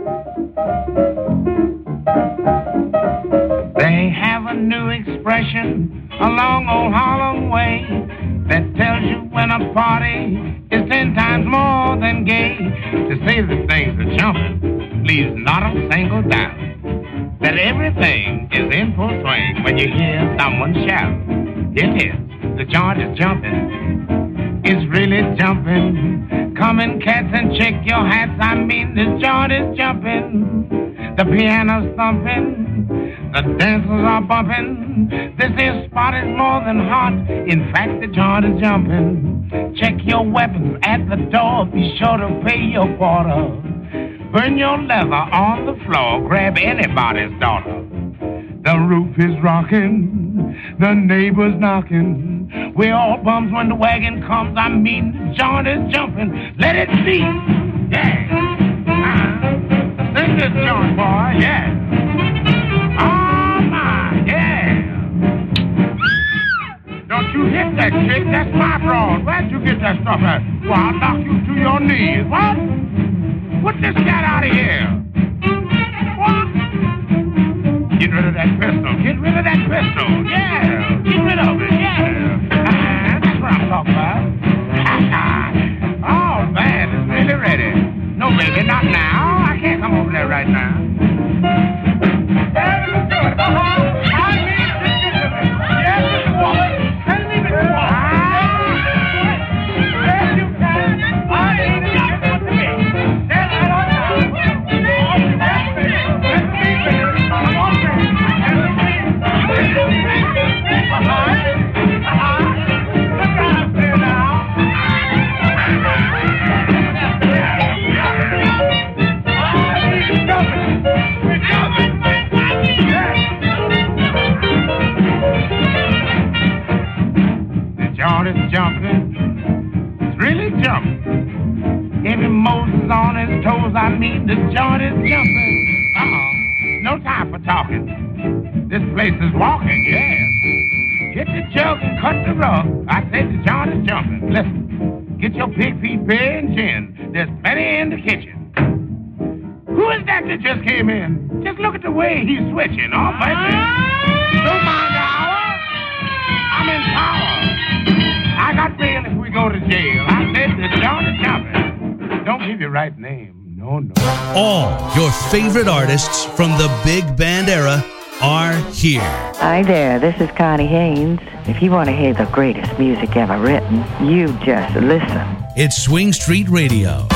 They have a new expression along old Harlem way that tells you when a party is 10 times more than gay. To say that things are jumping leaves not a single doubt that everything is in full swing when you hear someone shout. It is, the joint is jumping, it's really jumping. Come in, cats, and check your hats. I mean, this joint is jumping. The piano's thumping, the dancers are bumping. This here spot is more than hot. In fact, the joint is jumping. Check your weapons at the door. Be sure to pay your quarter. Burn your leather on the floor. Grab anybody's daughter. The roof is rocking. The neighbors knocking. We're all bums when the wagon comes. I mean, the joint is jumping. Let it be. Yeah. Sing this joint, boy. Yeah. Oh, my. Yeah. Don't you hit that chick. That's my broad. Where'd you get that stuff at? Well, I'll knock you to your knees. What? Put this cat out of here. What? Get rid of that pistol. Get rid of that pistol. Yeah. Get rid of it. Yeah. That's what I'm talking about. Oh, man. It's really ready. No, baby, not now. I can't come over there right now. Let's do it. I mean, yes, Mr. Walker. Tell me, Mr. Walker. Yes, you can. I ain't got what to be. That's what I'm talking about. Let's be, baby. Come on, baby. Look out there now. Is jumping, it's really jumping. Every Moses on his toes, I mean the joint is jumping. No time for talking. This place is walking, yes. Get the jug and cut the rug. I said the joint is jumping. Listen, get your pig feet, beer, and gin. There's plenty in the kitchen. Who is that just came in? Just look at the way he's switching. Oh, baby. Don't mind the hour. I'm in power. I got bail if we go to jail. I said the joint is jumping. Don't give your right name. No. All your favorite artists from the big band era are here. Hi there, this is Connie Haynes. If you want to hear the greatest music ever written, you just listen. It's Swing Street Radio.